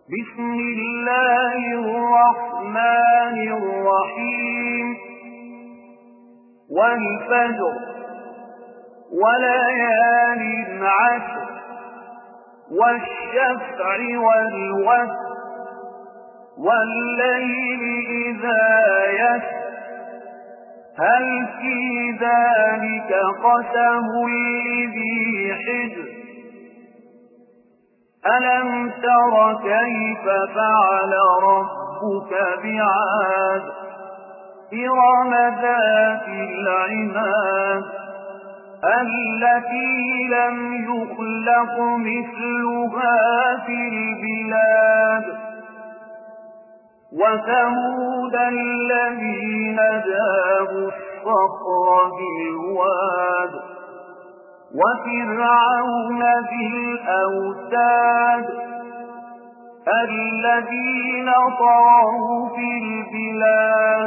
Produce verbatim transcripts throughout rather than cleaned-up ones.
بسم الله الرحمن الرحيم والفجر وليال عشر والشفع والوتر والليل إذا يسر هل في ذلك قسم لذي حجر ألم تر كيف فعل ربك بعاد إرم ذات العماد التي لم يخلق مثلها في البلاد وثمود الذين جابوا الصخر بالواد وفرعون ذي الأوتاد الذين طغوا في البلاد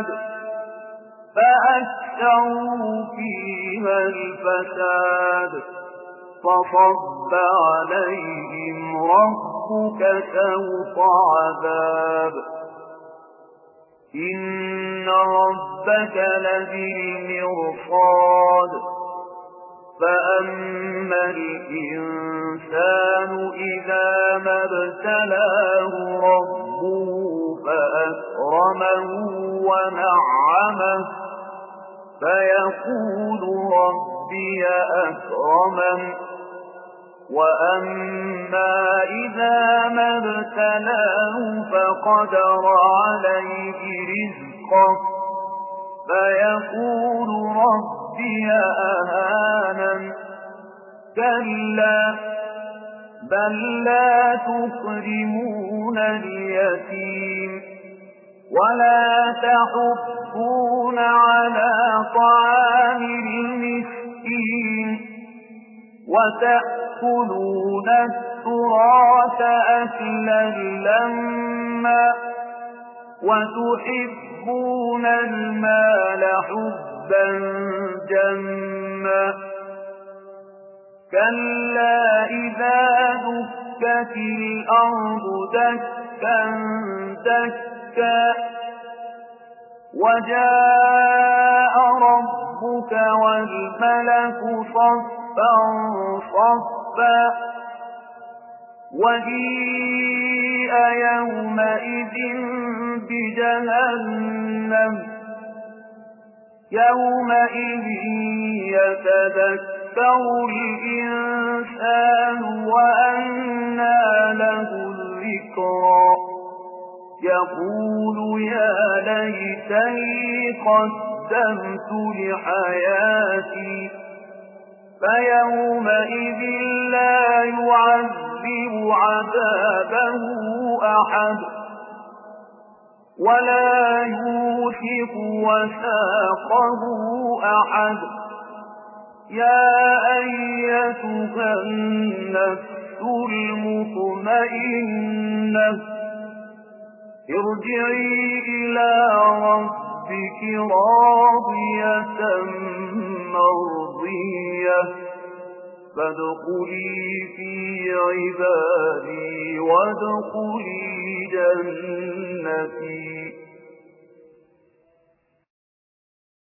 فأكثروا فيها الفساد فصب عليهم ربك سوط عذاب إن ربك لبالمرصاد فأما الإنسان إذا ما ابتلاه ربه فأكرمه ونعمه فيقول ربي أكرمن وأما إذا ما ابتلاه فقدر عليه رزقه فيقول ربي أهانن كلا بل لا تكرمون اليتيم ولا تحضون على طعام المسكين وتأكلون التراث أكلا لما وتحبون المال حبا جما كلا إذا دكت الأرض دكا دكا وجاء ربك والملك صفا صفا وجيء يومئذ بجهنم يومئذ يتذكر الإنسان وأنى له الذكرى يقول يا ليتني قدمت لحياتي فيومئذ لا يعذب عذابه أحد ولا يوثق وثاقه أحد يا أيتها النفس المطمئنة ارجعي إلى ربك راضية مرضية فادخلي في عبادي وادخلي جنتي